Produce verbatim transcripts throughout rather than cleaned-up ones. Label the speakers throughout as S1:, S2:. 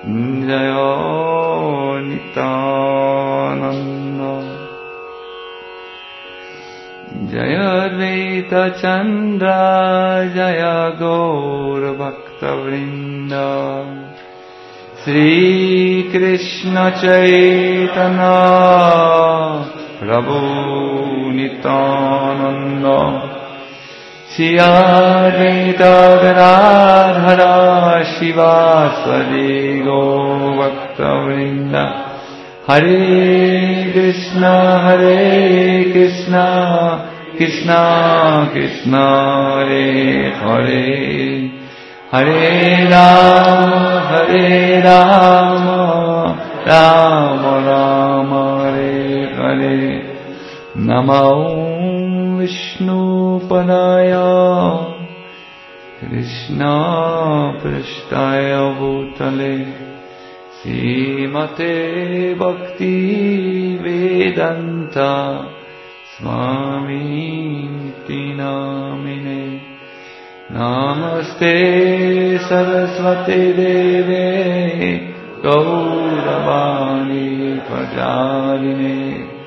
S1: Jaya Nityananda Jaya Advaita Chandra Jaya Gaur Bhakta Vrinda Sri Krishna Chaitanya Prabhu Nityananda Shri Advaita Gadadhara Shivasadi Gaur Bhakta Vrinda Hare Krishna Hare Krishna Krishna Krishna Hare Hare Hare Rama Hare Rama Rama Rama Hare Hare Namo Vishnu Padaya Krishna Prasthaya Bhutale Srimate Bhakti Vedanta Swami Namine Namaste Saraswati Deve Gauravani Prajarine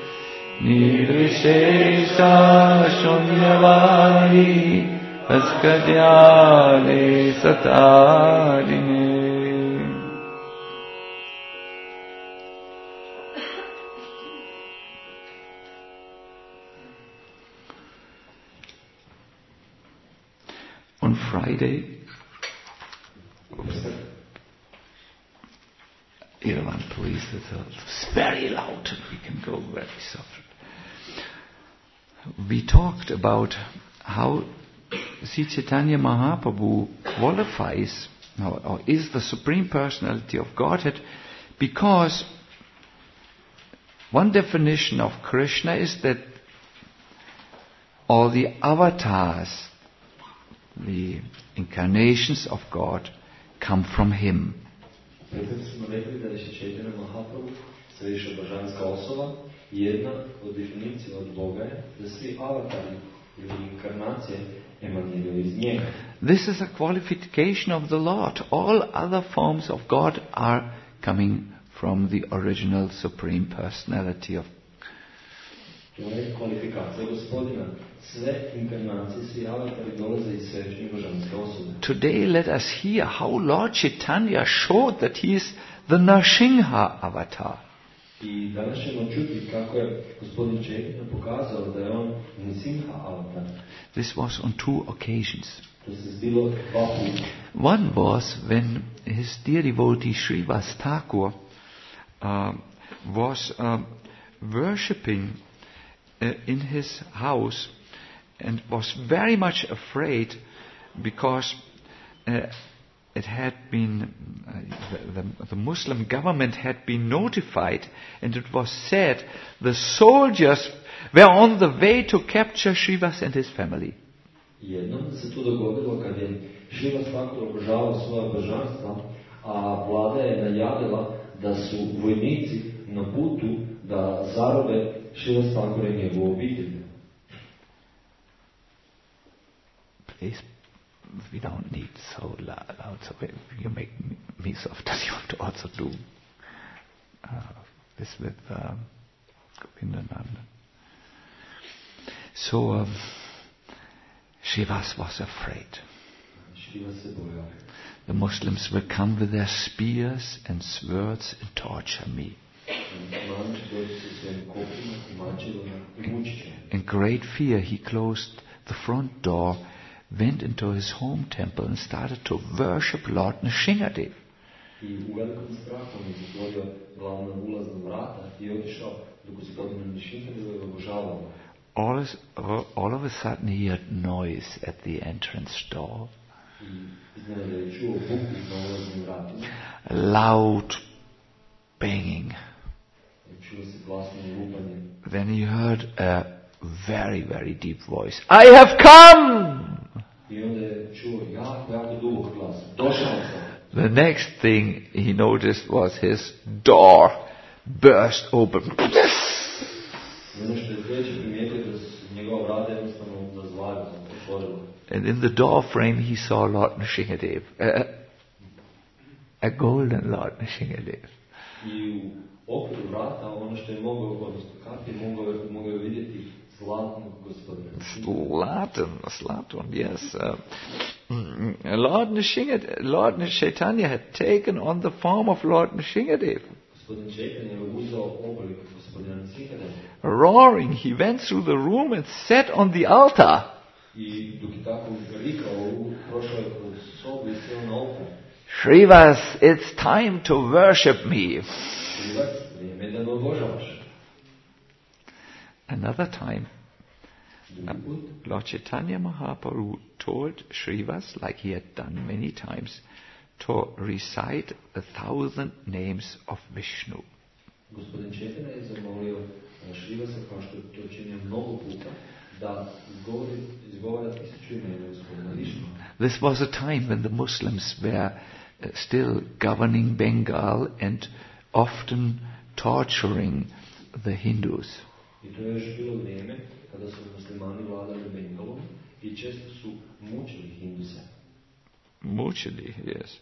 S1: Nirvishesha Shunyavadi Askadyale Satarine. On Friday, oops, Irvan, please, it's very loud. We can go very soft. We talked about how Sri Chaitanya Mahaprabhu qualifies or, or is the Supreme Personality of Godhead, because one definition of Krishna is that all the avatars, the incarnations of God, come from Him. This is a qualification of the Lord. All other forms of God are coming from the original Supreme Personality of God. Today let us hear how Lord Chaitanya showed that he is the Narsingha avatar. This was on two occasions. One was when his dear devotee Srivas Thakur uh, was uh, worshipping uh, in his house and was very much afraid because uh, it had been, uh, the, the, the Muslim government had been notified, and it was said the soldiers were on the way to capture Srivas and his family.
S2: Jednom se tu dogodilo kad je Srivas Thakur obožavao svoja božanstva, a vlada je najavila da su vojnici na putu da zarobe Srivas Thakura i njegovu obitelj.
S1: Please, we don't need so loud, so you make me soft, as you want to also do uh, this with uh, Govindananda. So, um, Srivas was afraid. The Muslims will come with their spears and swords and torture me. In great fear, he closed the front door, went into his home temple and started to worship Lord Nrsingadev. All, is, all of a sudden he heard noise at the entrance door. A loud banging. Then he heard a very, very deep voice. I have come! The next thing he noticed was his door burst open. And in the door frame he saw Lord Nrsingadev. Uh, a golden Lord Nrsingadev.
S2: I u okviru vrata, ono što je mogao, odnosno kako je mogao, mogao vidjeti zlatnog gospodina.
S1: Zlatan, Zlatan, yes. Uh, Lord Nrsingadev, Lord Chaitanya had taken on the form of Lord Nrsingadev.
S2: Gospodin Chaitanya je uzeo oblik gospodina Nrsingadeva.
S1: Roaring, he went through the room and sat on the altar.
S2: I dok je tako vikao, prošao je kroz sobu i sjeo na oltar.
S1: Shrivas, it's time to worship me.
S2: Shrivas, vrijeme da me obožavaš.
S1: Another time, uh, Lord Chaitanya Mahaprabhu told Shrivas, like he had done many times, to recite the thousand names of Vishnu.
S2: Gospodin Chaitanya je zamolio Shrivasa, kao što je to činio mnogo puta, da izgovori, izgovara tisuću imena gospodina Višnua.
S1: This was a time when the Muslims were uh, still governing Bengal and often torturing the Hindus.
S2: I to je još bilo vrijeme kada su muslimani vladali Bengalom i često su mučili Hinduse.
S1: Mučili, yes.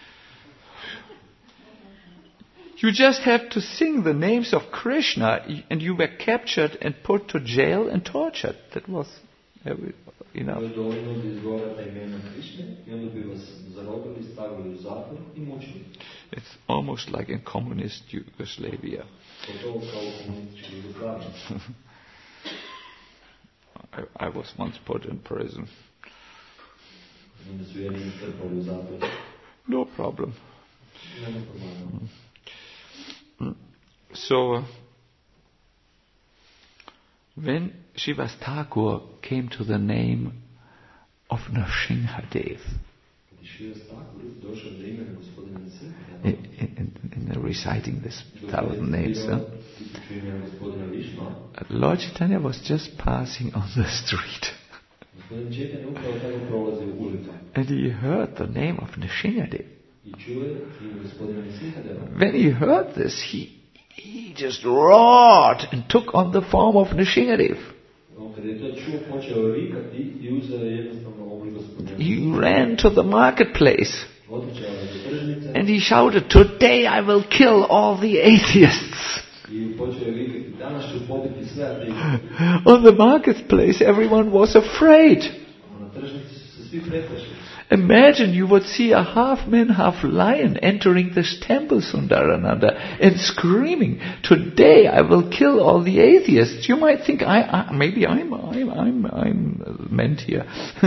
S1: You just have to sing the names of Krishna and you were captured and put to jail and tortured. That was every, enough.
S2: To je dovoljno da izgovarate imena Krishne i onda bi vas zarobili, stavili u zatvor i mučili.
S1: It's almost like in communist Yugoslavia.
S2: Gotovo kao u komunističkoj Jugoslaviji.
S1: I, I was once put in prison.
S2: Onda su jedni strpali u zatvor.
S1: No problem.
S2: Nema problema.
S1: So, uh, when Srivas Thakur came to the name of Nrsingadev, in, in, in reciting this thousand names, huh? Lord Chaitanya was just passing on the street. And he heard the name of Nrsingadev. When he heard this, he, he just roared and took on the form of Nrsingadev. He ran to the marketplace and he shouted, "Today I will kill all the atheists." On the marketplace, everyone was afraid. Imagine you would see a half man, half lion entering this temple, Sundarananda, and screaming, "Today I will kill all the atheists." You might think, I, I maybe I'm, I'm, I'm, I'm meant here.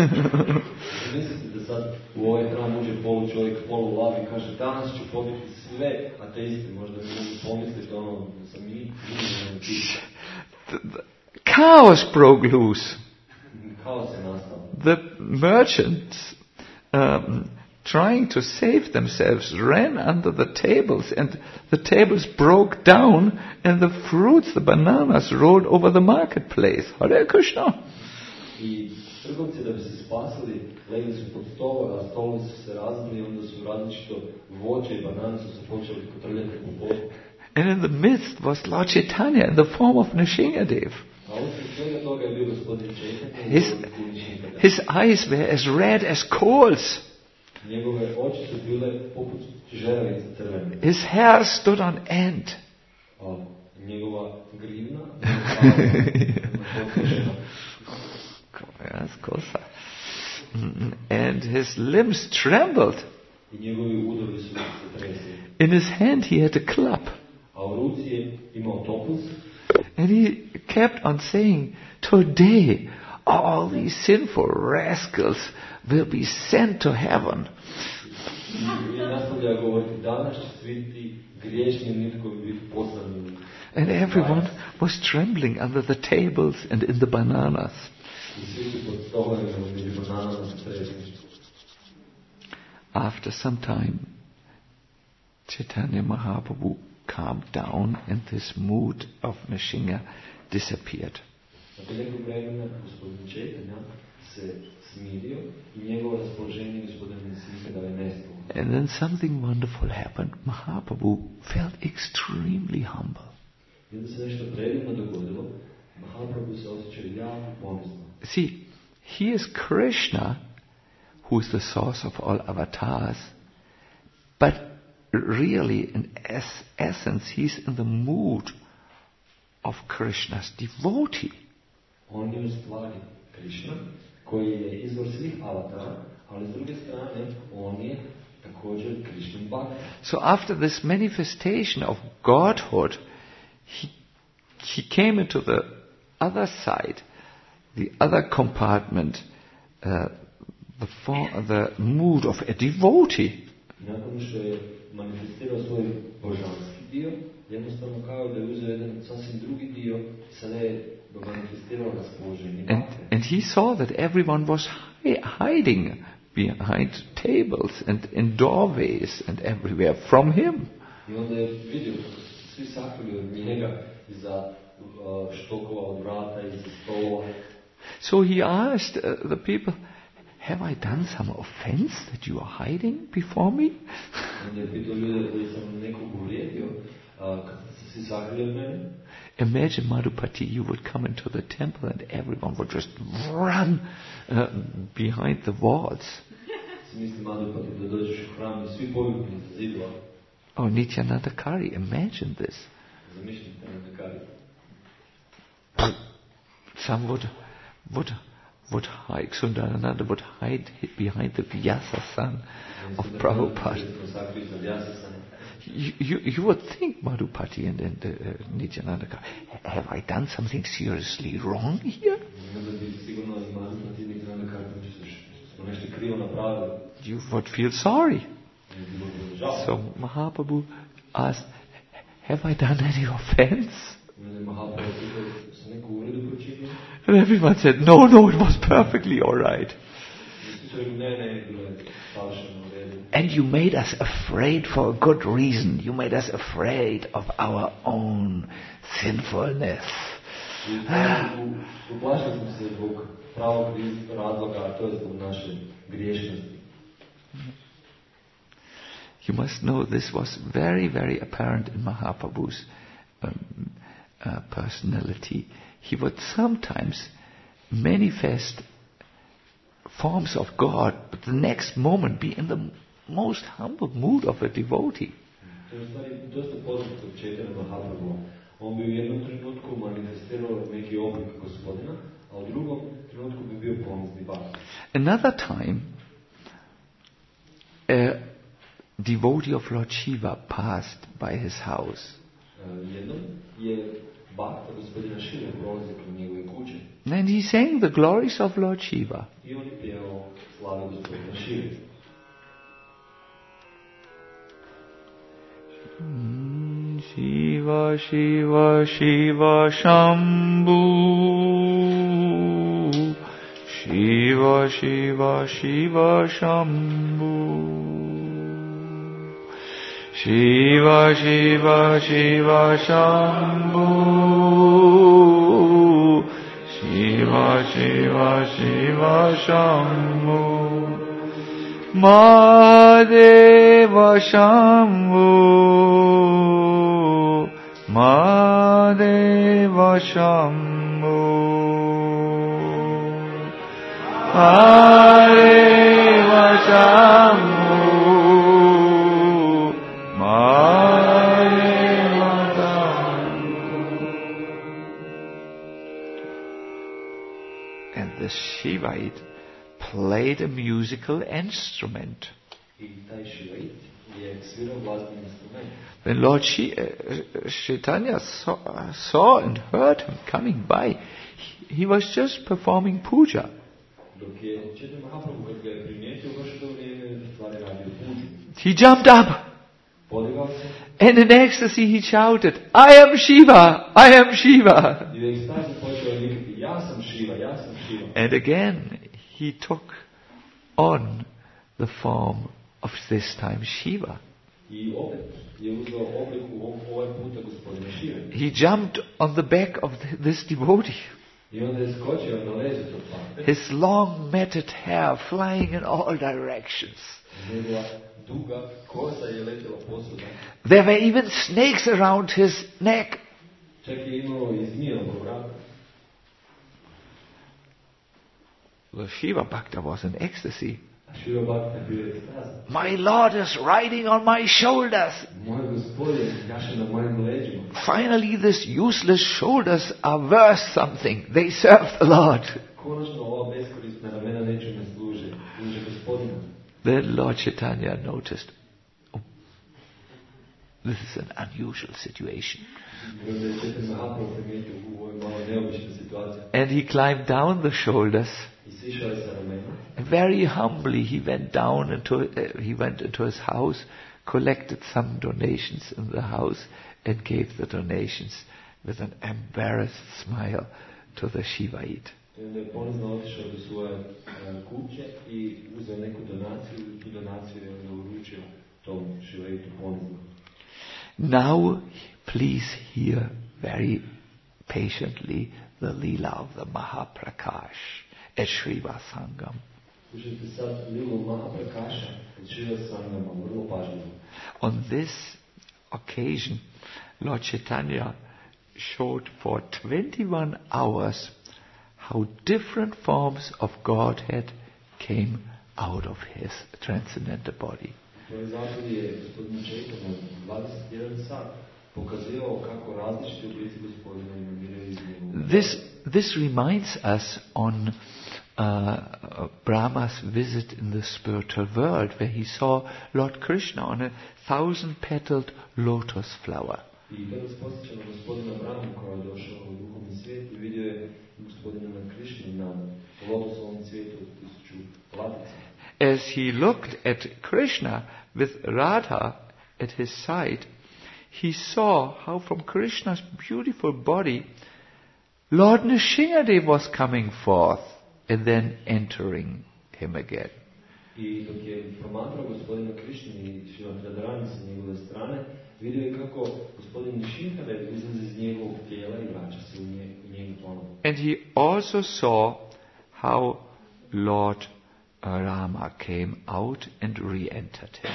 S1: the, the chaos broke loose. The merchants, Um, trying to save themselves, ran under the tables, and the tables broke down, and the fruits, the bananas, rolled over the marketplace. Hare Krishna. And in the midst was Lord Chaitanya in the form of Nrsingadev. His, his eyes were as red as coals. His hair stood on end. And his limbs trembled. In his hand he had a club. And he kept on saying, "Today all these sinful rascals will be sent to heaven." And everyone was trembling under the tables and in the bananas. After some time, Chaitanya Mahaprabhu calmed down and this mood of Nrsinga disappeared. And then something wonderful happened. Mahaprabhu felt extremely humble. See, he is Krishna, who is the source of all avatars, but really, in es- essence, he's in the mood of Krishna's devotee.
S2: On je u stvari Krishna, koji je izvor svih avatara, ali s druge strane, on je također Krishnan bhakta.
S1: So after this manifestation of Godhood, he, he came into the other side, the other compartment, uh, the, for, the mood of a devotee.
S2: Nakon što je manifestirao svoj božanski dio, jednostavno kao da je uzeo jedan sasvim drugi dio i sada je manifestirao raspoloženje
S1: And,
S2: bhakte.
S1: and he saw that everyone was hi- hiding behind tables and in doorways and everywhere from him.
S2: I onda je vidio kako su se svi sakrili od njega iza uh, štokova od vrata, iza stolova.
S1: So he asked uh, the people, have I done some offense that you are hiding before me?
S2: Onda je pitao ljude koji sam nekog uvrijedio, uh, kad ste se svi sakrili od mene.
S1: Imagine, Madhupati, you would come into the temple and everyone would just run uh, behind the walls.
S2: Si misli Madhupati da dođeš u hram i svi pobjegnu iza zidova.
S1: Oh, Nityananda Kari, imagine this.
S2: Zamišljite na Dakari.
S1: Some would, would, would hide, Sundarananda would hide behind the Vyasa-san of Prabhupada. You, you, you would think, Madhupati and, and uh, Nityananda Kari, have I done something seriously wrong here? You would feel sorry. So Mahaprabhu asked, have I done any offense? And everyone said, no, no, it was perfectly all right. And you made us afraid for a good reason. You made us afraid of our own sinfulness. You must know this was very, very apparent in Mahaprabhu's um, uh, personality. He would sometimes manifest forms of God, but the next moment be in the most humble mood of a devotee.
S2: On bi u jednom trenutku manifestirao neki oblik Gospodina, a u drugom trenutku bi bio ponizni bhakt.
S1: Another time, a devotee of Lord Shiva passed by his house.
S2: Jednom je bhakta Gospodina Šive prolazio kroz njegove kuće.
S1: And he sang the glories of Lord Shiva.
S2: I on je pjevao slave Gospodina Šive.
S1: Shiva, Shiva, Shiva, Shambhu. Shiva, Shiva, Shiva, Shambhu. Shiva, Shiva, Shiva, Shambhu. Shiva, Shiva, Shiva, Shambhu. Mahadeva Shambhu. Mahadeva Shambhu. Mahadeva Shambhu. Mahadeva Shambhu. And the Shivite played a musical instrument. When Lord Sh- uh, Chaitanya saw, uh, saw and heard him coming by, he, he was just performing puja. He jumped up. And in ecstasy he shouted, I am Shiva! I am Shiva! And again he took on the form of this time Shiva. He jumped on the back of this devotee. His long matted hair flying in all directions. There were even snakes around his neck. The Shiva Bhakta was in ecstasy.
S2: A Srila Bhakti bio je ekstazan.
S1: My Lord is riding on my shoulders.
S2: Moj gospodin jaše na mojim leđima.
S1: Finally, these useless shoulders are worth something. They serve the Lord.
S2: Konačno ova beskorisna ramena nečemu služe. Služe gospodina.
S1: Then Lord Chaitanya noticed, oh, this is an unusual situation. And he climbed down the shoulders. And very humbly he went down into, uh, he went into his house, collected some donations in the house, and gave the donations with an embarrassed smile to the Shivaite. Now, please hear very patiently the Leela of the Mahaprakash at Srivasangam. On this occasion, Lord Chaitanya showed for twenty-one hours how different forms of Godhead came out of his transcendental body. This, this reminds us on uh, Brahma's visit in the spiritual world, where he saw Lord Krishna on a thousand-petaled lotus flower. As he looked at Krishna with Radha at his side, he saw how from Krishna's beautiful body Lord Nrsimhadev was coming forth and then entering him again. And he also saw how Lord Rama came out and re-entered him.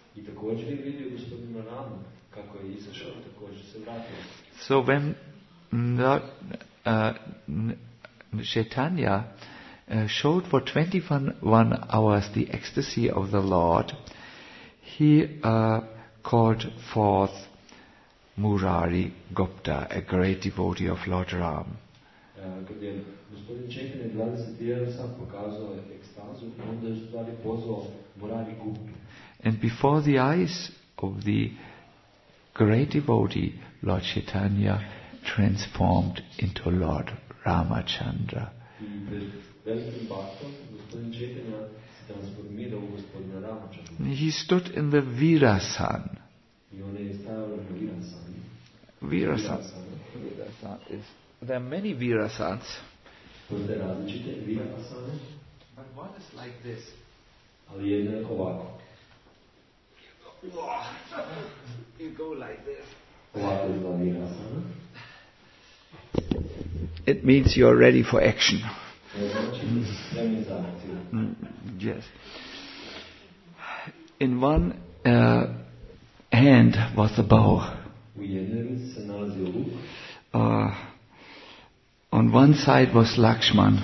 S1: So when Lord uh, Chaitanya uh, showed for twenty-one hours the ecstasy of the Lord, he uh, called forth Murari Gupta, a great devotee of Lord Ram. And before the eyes of the great devotee, Lord Chaitanya transformed into Lord Ramachandra. He stood in the Virasan. Virasan. Virasan is, there are many Virasans. But one is like this. You go like this. It means you are ready for action. Mm, yes. In one uh, hand was the bow. Uh, on one side was Lakshman.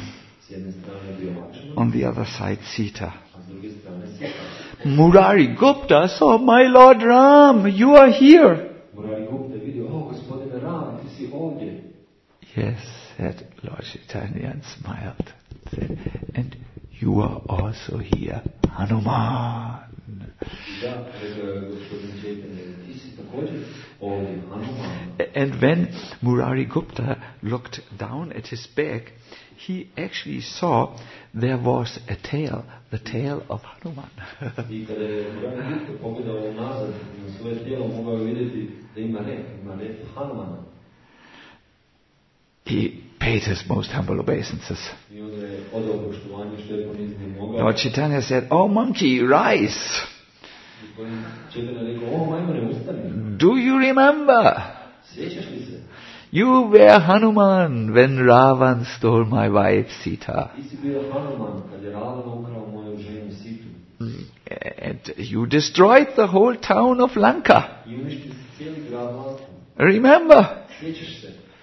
S1: On the other side, Sita. Murari Gupta saw, my Lord Ram, you are here. Yes, said Lord Chaitanya and smiled. Said, and you are also here, Hanuman. And when Murari Gupta looked down at his back, he actually saw there was a tail, the tail of Hanuman. He paid his most humble obeisances. Lord Chaitanya said, oh monkey, rise. Do you remember? You were Hanuman when Ravan stole my wife Sita. And you destroyed the whole town of Lanka. Remember?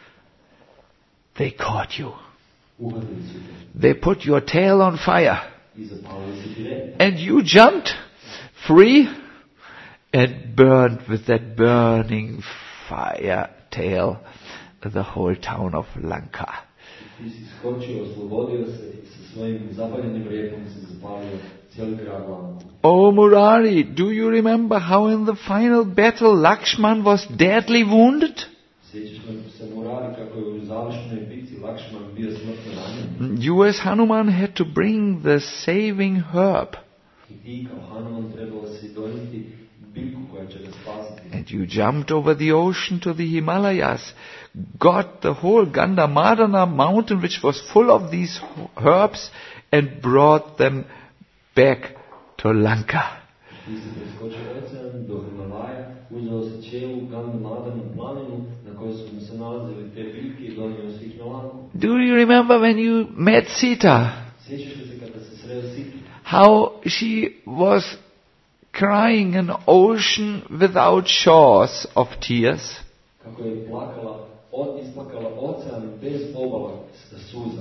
S1: They caught you. They put your tail on fire.
S2: i zapalili su ti rep.
S1: And you jumped free and burned with that burning fire tail the whole town of Lanka.
S2: Ti si skočio, oslobodio se i sa svojim zapaljenim repom si zapalio cijeli grad Lanku.
S1: Oh Murari, do you remember how in the final battle Lakshman was deadly wounded?
S2: Sjećaš se Murari kako je u završnoj bitci Lakshman bio smrtno ranjen?
S1: You as Hanuman had to bring the saving herb.
S2: I ti kao Hanuman trebalo si donijeti biljku koja će ga spasiti.
S1: And you jumped over the ocean to the Himalayas, got the whole Gandhamadana mountain which was full of these herbs and brought them back to Lanka.
S2: Ti si preskočio ocean do Himalaja, uzeo si cijelu Gandhamadanu planinu na kojoj su se nalazili te biljke i donio si ih na Lanku.
S1: Do you remember when you met Sita?
S2: Sjećaš li se kada se sreo Siti?
S1: How she was crying an ocean without shores of tears?
S2: Kako je plakala, od, isplakala ocean bez obala suza.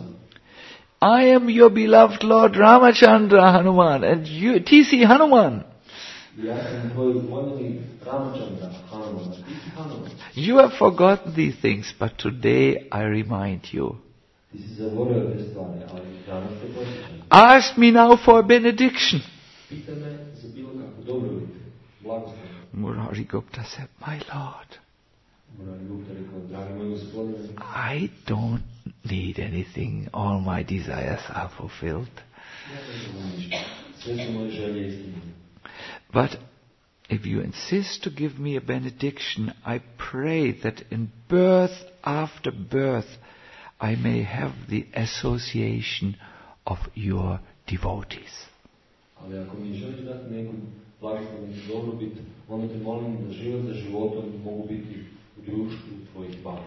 S1: I am your beloved Lord Ramachandra Hanuman and you, T C Hanuman.
S2: Ja sam tvoj voljeni Ramachandra Hanuman. Ti si Hanuman.
S1: You have forgotten these things, but today I remind you.
S2: Ti si zaboravio te stvari, ali danas te podsjećam.
S1: Ask me now for a benediction.
S2: Pita me za bilo kakvu dobrobit, blagoslov.
S1: Murari Gupta said, my Lord,
S2: Murari Gupta rekao, dragi moj gospodine,
S1: I don't need anything. All my desires are fulfilled.
S2: ja ne trebam ništa. Sve su moje želje ispunjene.
S1: But if you insist to give me a benediction, I pray that in birth after birth I may have the association of your devotees.
S2: Ali ako mi želiš dati neku blagoslovnu dobrobit, onda te molim da život za životom mogu biti u društvu tvojih baka.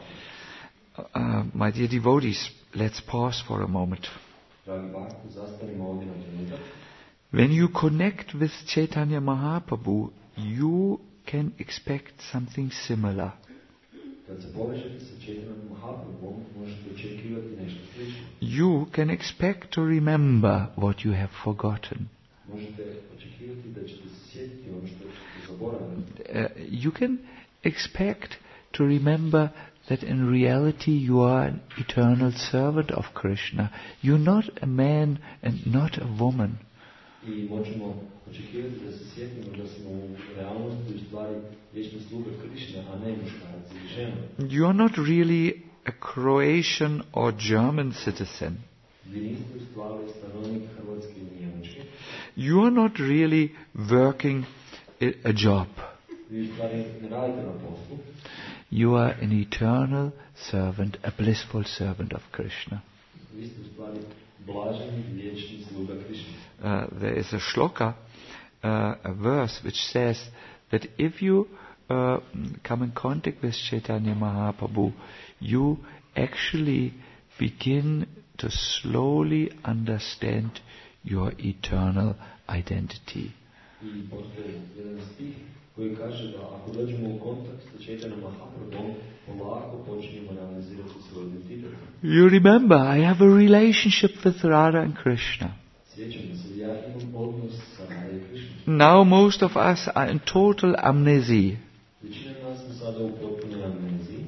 S1: Uh, my dear devotees, let's pause for a moment.
S2: Dragi baki, zastanimo ovdje na trenutak.
S1: When you connect with Chaitanya Mahaprabhu, you can expect something similar.
S2: Kad se povežete sa Čaitanjom Mahaprabhom, možete očekivati nešto slično.
S1: You can expect to remember what you have forgotten.
S2: Možete očekivati da ćete se sjetiti ono što ćete zaboraviti.
S1: Uh, you can expect to remember that in reality you are an eternal servant of Krishna. You're not a man and not a woman.
S2: I možemo očekivati da se sjetimo da smo u realnosti u stvari vječni sluga Krišne, a ne muškarac ili žena.
S1: You're not really a Croatian or German citizen.
S2: Vi niste u stvari stanovnik Hrvatske ili Njemačke.
S1: You're not really working a a job.
S2: Vi u stvari ne radite na poslu.
S1: You are an eternal servant, a blissful servant of Krishna.
S2: Vi ste u stvari blaženi vječni sluga Krišne.
S1: Uh, there is a shloka, uh, a verse which says that if you uh, come in contact with Chaitanya Mahaprabhu, you actually begin to slowly understand your eternal identity.
S2: I postoji jedan stih koji kaže da ako dođemo u kontakt sa Čaitanjom Mahaprabhom, polako počinjemo realizirati svoj identitet.
S1: You remember, I have a relationship with Radha and Krishna.
S2: Sjećam se, ja imam odnos sa Radha i Krišnom.
S1: Now most of us are in total amnesia.
S2: Većina nas smo sada u potpunoj amneziji.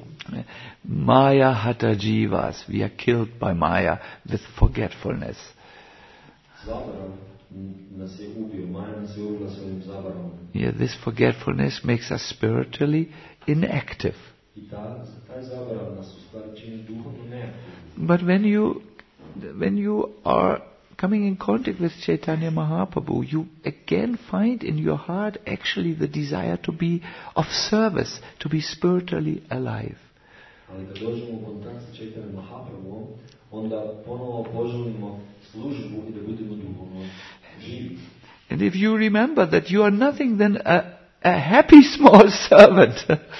S1: Maya hata jivas. We are killed by Maya with forgetfulness.
S2: Zaborav nas je ubio, Maja nas je ubila svojim zaboravom.
S1: Yeah, this forgetfulness makes us spiritually inactive.
S2: I ta, taj zaborav nas u stvari čini duhovno neaktivnim.
S1: But when you, when you are coming in contact with Chaitanya Mahaprabhu, you again find in your heart actually the desire to be of service, to be spiritually alive.
S2: Ali kad dođemo u kontakt sa Čaitanjom Mahaprabhom, onda ponovo poželimo službu i da budemo duhovno živi.
S1: And if you remember that you are nothing than a, a happy small servant,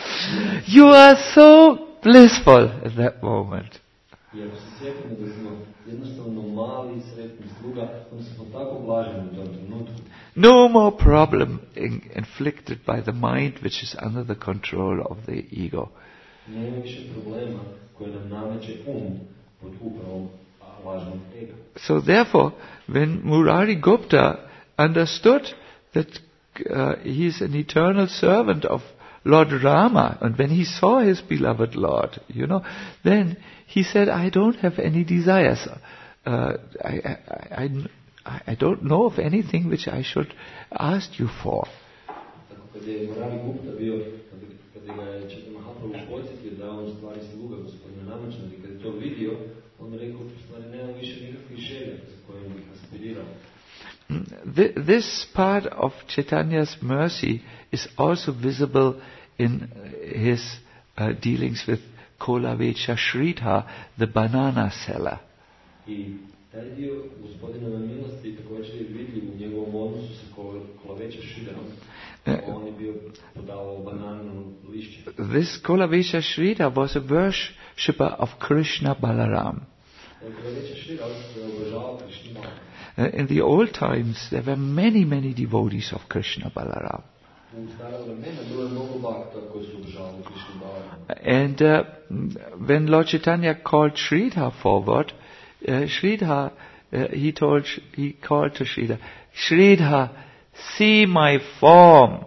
S1: you are so blissful at that moment.
S2: I ako se sjetimo da smo jednostavno mali i sretni sluga, onda smo tako blaženi u tom trenutku.
S1: No more problem in, inflicted by the mind which is under the control of the ego.
S2: Nema više problema koje nam nameće um pod upravom lažnog ega.
S1: So therefore, when Murari Gupta understood that uh, he is an eternal servant of Lord Rama, and when he saw his beloved Lord, you know, then he said, I don't have any desires. Uh, I, I, I, I don't know of anything which I should ask you for.
S2: Kad je Murari Gupta bio, kad ga je Chaitanya Mahaprabhu podsjetio da on stvari sluga gospodina Ramachandra, i kad je to vidio, on rekao, stvari nema više nikakvih želja za kojim bih aspirirao.
S1: This part of Chaitanya's mercy is also visible in his uh, dealings with Kolavecha Sridhar, the banana seller.
S2: I taj dio gospodinove milosti također je vidljiv u njegovom odnosu sa Kolavecha Sridharom. On je bio podavao bananu lišće.
S1: This Kolavecha Sridhar was a worshipper of Krishna Balaram.
S2: Kolavecha Sridhar obožavao Krishna Balaram.
S1: Uh, in the old times, there were many, many devotees of Krishna Balaram. And uh, when Lord Chaitanya called Sridhar forward, uh, Sridhar, uh, he told, he called to Sridhar, Sridhar, see my form.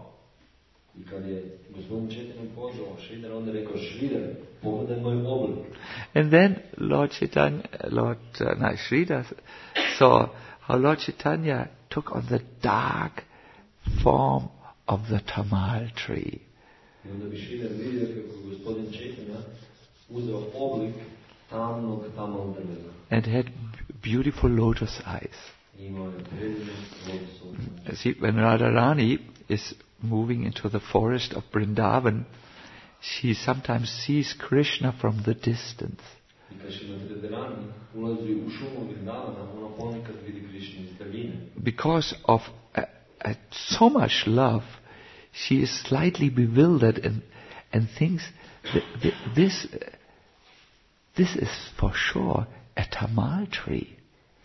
S1: And then Lord Chaitanya, Lord uh, no, Sridhar saw how Lord Chaitanya took on the dark form of the tamal tree. And had beautiful lotus eyes. See, when Radharani is moving into the forest of Vrindavan, she sometimes sees Krishna from the distance. Because of uh, uh, so much love, she is slightly bewildered and and thinks that, that this uh, this is for sure a tamal tree.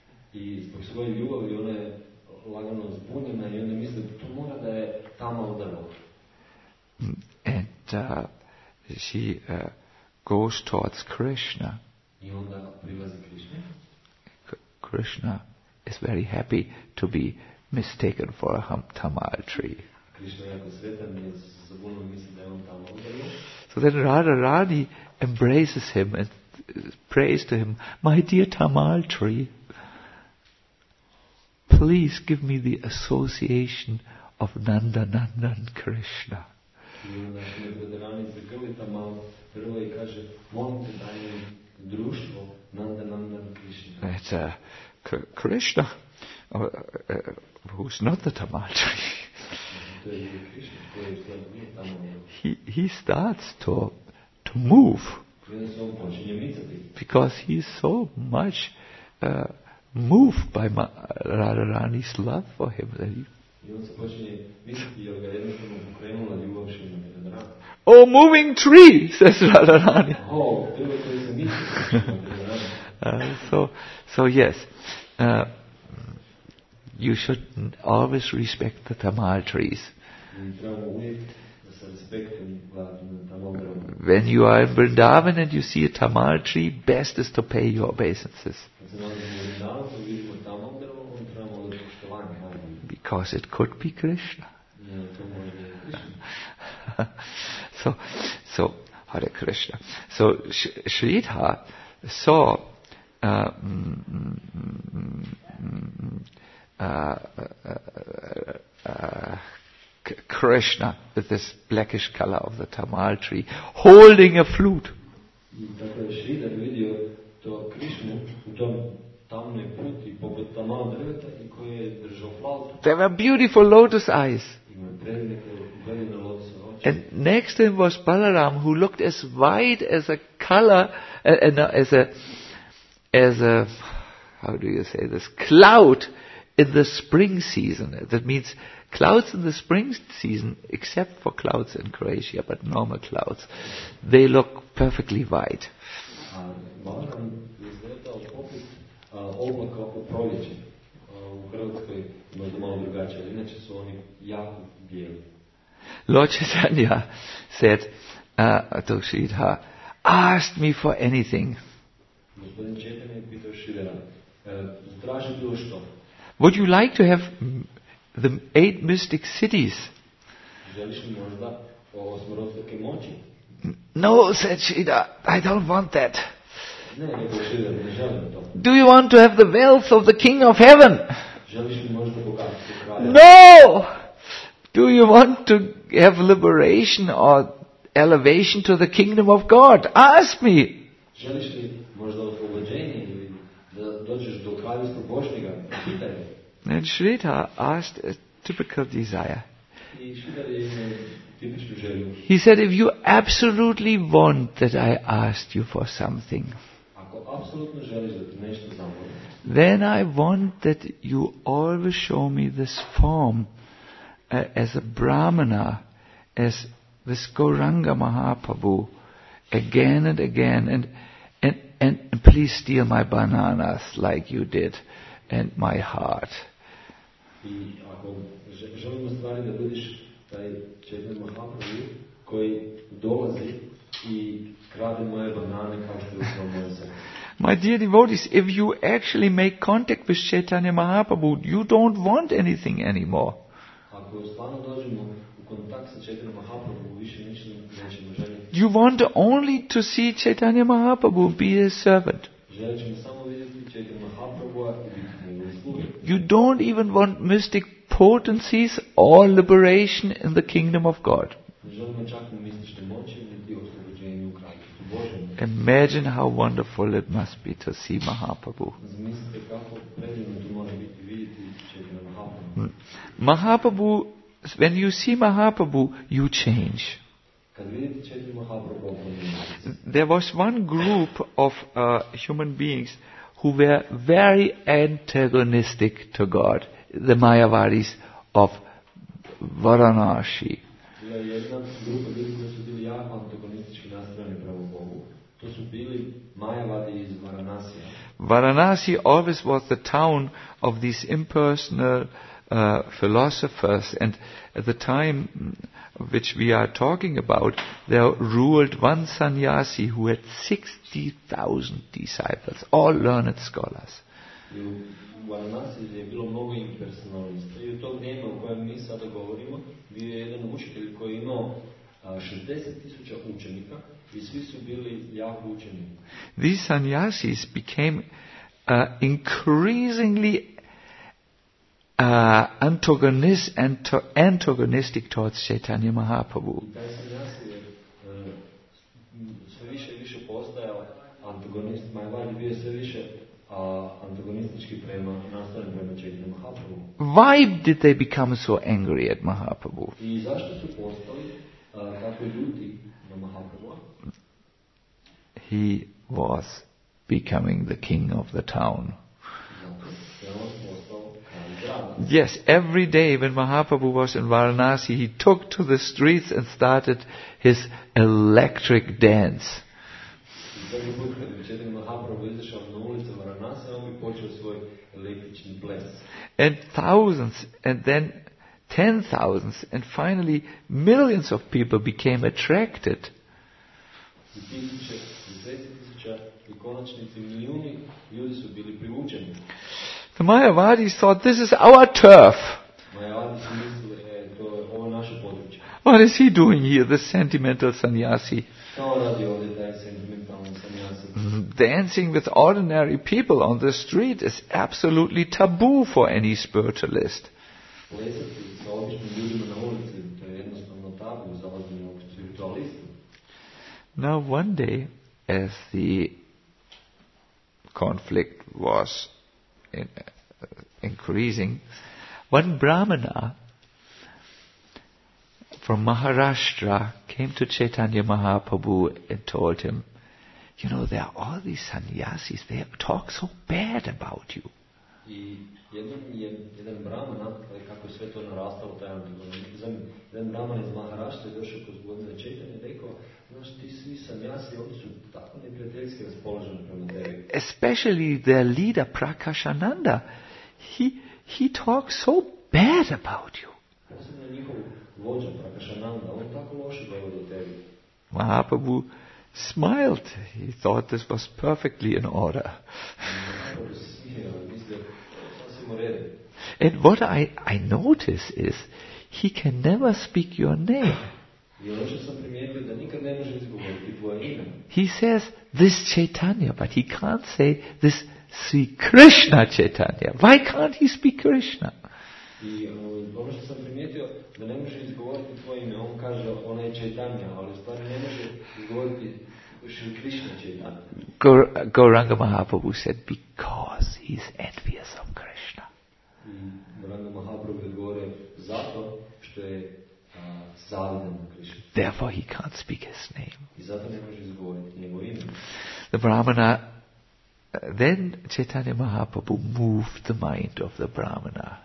S1: And uh, she uh, goes towards Krishna. Krishna is very happy to be mistaken for a tamal tree. So then Radharani embraces him and prays to him, my dear tamal tree, please give me the association of Nanda Nandan Krishna. It's uh, K- Krishna, uh, uh, who's not the tamal tree. he he starts to to move because he is so much uh, moved by Ma- Radharani's love for him that he. Oh, moving tree, says Radharani. uh, so, so yes, uh, you should always respect the tamal trees. When you are in Vrindavan and you see a tamal tree, best is to pay your obeisances. Because it could be Krishna. so, so Hare Krishna. So Sh- Sridhar saw uh, mm, mm, uh, uh, uh, uh, Krishna with this blackish color of the tamal tree, holding a flute. There were beautiful lotus eyes. And next to him was Balaram, who looked as white as a color, uh, uh, as a, as a, how do you say this, cloud in the spring season. That means clouds in the spring season, except for clouds in Croatia, but normal clouds, they look perfectly white. Lord Chaitanya said uh, to Sridhar, ask me for anything.
S2: Gospodin Chaitanya je pitao Šridhara, zatraži bilo što.
S1: Would you like to have the eight mystic cities?
S2: Želiš li možda osmorotoke moći?
S1: No, said Sridhar, I don't want that.
S2: Ne, rekao Šridhar, ne želim to.
S1: Do you want to have the wealth of the King of Heaven?
S2: Želiš li možda bogatstvo kralja?
S1: No! Do you want to have liberation or elevation to the kingdom of God? Ask me.
S2: Želiš li možda oslobođenje ili da dođeš do kraljevstva Božjega? Pitaj me.
S1: And Sridhar asked a typical desire.
S2: I Šridhar je imao tipičnu želju.
S1: He said, if you absolutely want that I asked you for something,
S2: Ako apsolutno želiš da ti nešto zamolim,
S1: then I want that you always show me this form uh, as a brahmana, as this Gauranga Mahaprabhu, again and again, and, and, and, and please steal my bananas like you did, and my heart.
S2: I ako želimo stvari da budiš taj Chaitanya Mahaprabhu koji dolazi i krade moje banane kao što je ukrao moje srce.
S1: My dear devotees, if you actually make contact with Chaitanya Mahaprabhu, you don't want anything anymore.
S2: Ako stvarno dođemo u kontakt sa Chaitanya Mahaprabhu, više ništa nećemo željeti.
S1: You want only to see Chaitanya Mahaprabhu, be his servant.
S2: Želit ćemo samo vidjeti Chaitanya Mahaprabhu i biti njegovi sluge.
S1: You don't even want mystic potencies or liberation in the kingdom of God.
S2: Ne želimo čak ni mistične moći, niti oslobođenje u kraljevstvu Božjem.
S1: Imagine how wonderful it must be to see Mahaprabhu.
S2: Zamislite kako predivno to mora biti vidjeti Chaitanya Mahaprabhu.
S1: Mahaprabhu, when you see Mahaprabhu, you change.
S2: Kad vidite Chaitanya Mahaprabhu,
S1: there was one group of uh, human beings who were very antagonistic to God, the Mayavadis of Varanasi.
S2: Bila je jedna grupa ljudi koji su bili jako antagonistički nastrojeni prema Bogu. To su bili Mayavadi iz Varanasija.
S1: Varanasi always was the town of these impersonal uh, philosophers, and at the time which we are talking about, there ruled one sannyasi who had sixty thousand disciples, all learned scholars.
S2: I u Varanasiji je bilo mnogo impersonalista i u to vrijeme u kojem mi sada govorimo, bio je jedan učitelj koji je imao šezdeset tisuća učenika i svi su bili jako učeni.
S1: These sannyasis became uh, increasingly uh, antagonist, anto, antagonistic towards Chaitanya Mahaprabhu.
S2: I taj sannyasi je uh, sve više i više postajao antagonist, Mayavadi bio je sve više uh, antagonistički prema, nastavljen prema Chaitanya Mahaprabhu.
S1: Why did they become so angry at Mahaprabhu?
S2: I zašto su postali uh, tako ljuti na Mahaprabhu?
S1: He was becoming the king of the town. Yes, every day when Mahaprabhu was in Varanasi, he took to the streets and started his electric dance. And thousands, and then ten thousands, and finally millions of people became attracted. The Mayavadis thought, this is our turf. What is he doing here, this sentimental sannyasi? Dancing with ordinary people on the street is absolutely taboo for any spiritualist. Now one day, as the conflict was in, uh, increasing, one Brahmana from Maharashtra came to Chaitanya Mahaprabhu and told him, you know, there are all these sannyasis, they talk so bad about you.
S2: I jedan, jedan Brahmana, kako je sve to narastalo, taj antagonizam, jedan Brahman iz Maharashtra je došao kod gospodina Chaitanya i rekao, znaš, ti svi sannyasi, oni su tako neprijateljski raspoloženi prema tebi.
S1: Especially their leader Prakashananda, he he talks so bad about you.
S2: Posebno njihov vođa Prakashananda, on tako loše govori o tebi.
S1: Mahaprabhu smiled. He thought this was perfectly in order. And what I, I notice is, he can never speak your name. He says, this Chaitanya, but he can't say, this Sri Krishna Chaitanya. Why can't he speak Krishna? Gauranga Mahaprabhu said, because he's envious of Krishna. Therefore he can't speak his name. The Brahmana, then Chaitanya Mahaprabhu moved the mind of the Brahmana.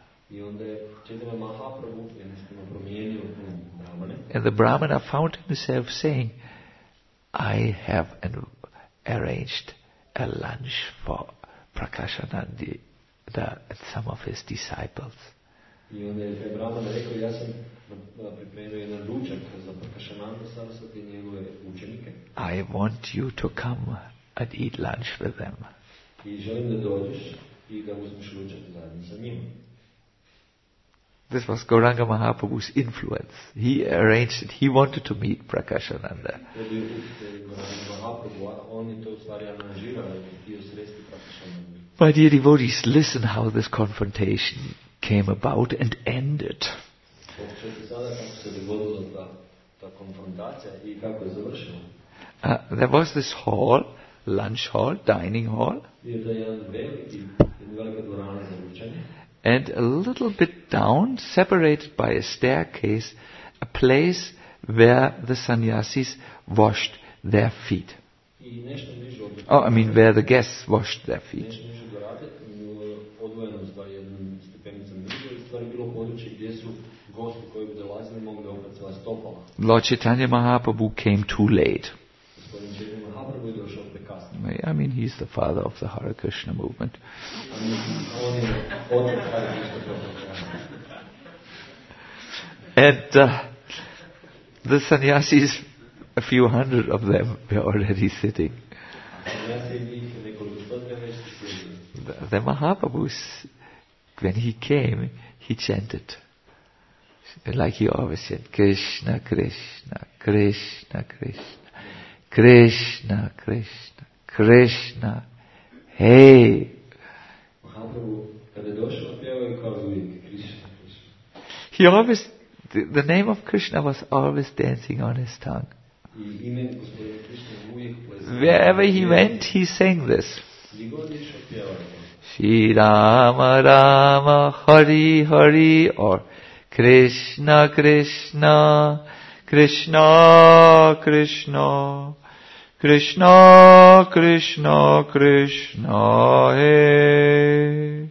S1: And the Brahmana found himself saying, I have an, arranged a lunch for Prakashananda and some of his disciples. I want you to come and eat lunch with them. This was Gauranga Mahaprabhu's influence. He arranged it. He wanted to meet Prakashananda. My dear devotees, listen how this confrontation came about and ended. Uh, there was this hall, lunch hall, dining hall. And a little bit down, separated by a staircase, a place where the sannyasis washed their feet. Oh, I mean where the guests washed their feet. Lord Chaitanya Mahaprabhu came too late. I mean, he's the father of the Hare Krishna movement. And uh, the sannyasis, a few hundred of them, were already sitting. The, the Mahaprabhu, when he came, he chanted. Like he always said, Krishna, Krishna, Krishna, Krishna, Krishna, Krishna, Krishna, hey. He always, the, the name of Krishna was always dancing on his tongue. Wherever he went, he sang this. Shri Rama Rama Hari Hari, or Krishna Krishna Krishna Krishna Krishna Krishna Krishna, hey.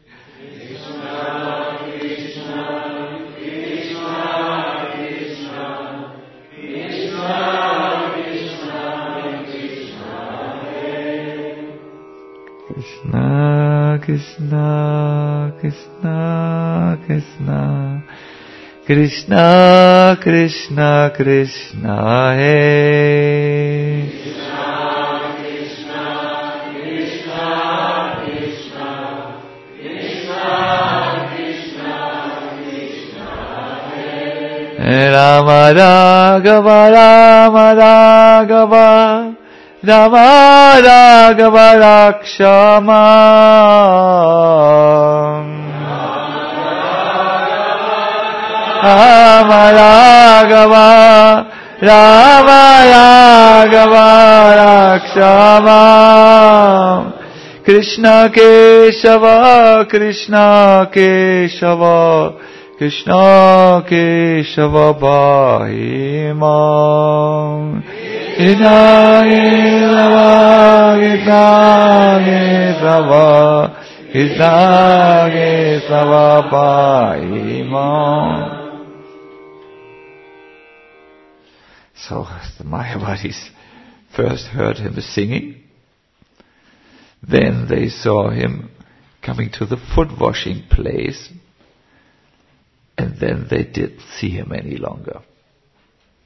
S1: Krishna Krishna Krishna Krishna Krishna Krishna Krishna, hey. Krishna Krishna Krishna Krishna Krishna Krishna Krishna, hey. Rama Raghava Rama Raghava Rama Raghava Rakshama, Rama Raghava Rama Raghava Rakshama, Krishna Keshava Krishna Keshava Krishna Keshava Bhima, Krishna Keshava Krishna Keshava Krishna Keshava Bhima. So the Mayavadis first heard him singing, then they saw him coming to the foot washing place, and then they didn't see him any longer.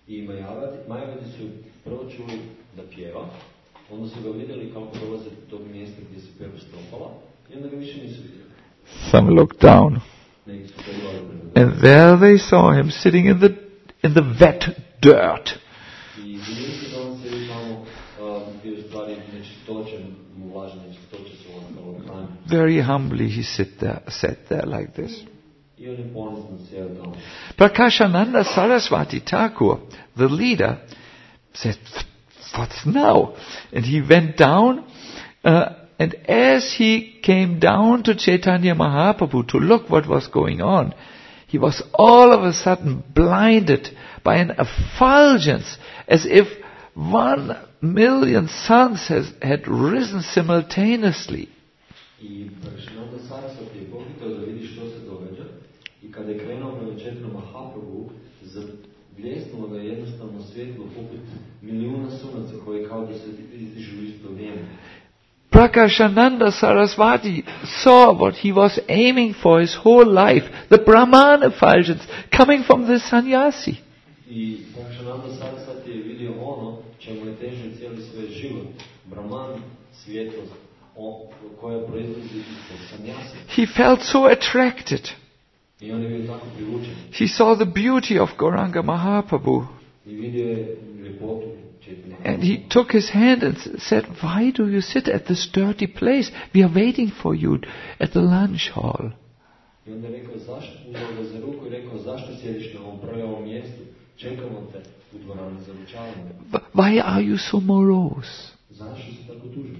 S2: I Majavadi, Majavadi su prvo čuli da pjeva, onda su ga vidjeli kako dolaze do tog mjesta gdje se pjeva stopala, i onda ga više nisu vidjeli.
S1: Some looked down,
S2: Neki su pogledali prema dole.
S1: and there they saw him sitting in the in the wet dirt.
S2: I vidjeli su da on sedi tamo, uh, gdje u stvari nečistoće, mu vlažne nečistoće su ono kao hranje.
S1: Very humbly he sit there, sat there like this.
S2: I on je ponizno sjeo tamo.
S1: Prakashananda Saraswati Thakur, the leader, said, "What's now?" And he went down, uh, and as he came down to Chaitanya Mahaprabhu to look what was going on, he was all of a sudden blinded by an effulgence, as if one million suns has, had risen simultaneously.
S2: I Prakashananda Saraswati je pohitao da vidi što se događa, i kada je krenuo prema Chaitanya Mahaprabhu, zabljesnulo ga jednostavno svjetlo poput milijuna sunaca koji kao da se izdižu u isto vrijeme.
S1: Prakashananda Saraswati saw what he was aiming for his whole life, the Brahman effulgence coming from the sannyasi.
S2: I Prakashananda Saraswati je vidio ono čemu je težio cijeli svoj život, Brahman, svjetlost, koja proizlazi iz sannyasi.
S1: He felt so attracted.
S2: I on je bio tako privučen.
S1: He saw the beauty of Gauranga Mahaprabhu.
S2: I vidio je ljepotu Chaitanya.
S1: And he took his hand and said, "Why do you sit at this dirty place? We are waiting for you at the lunch hall."
S2: I onda je rekao, zašto, uzeo ga za ruku i rekao, zašto sjediš na ovom prvom mjestu? Čekamo te u dvorani za ručavanje.
S1: Why are you so morose?
S2: Zašto si tako tužan?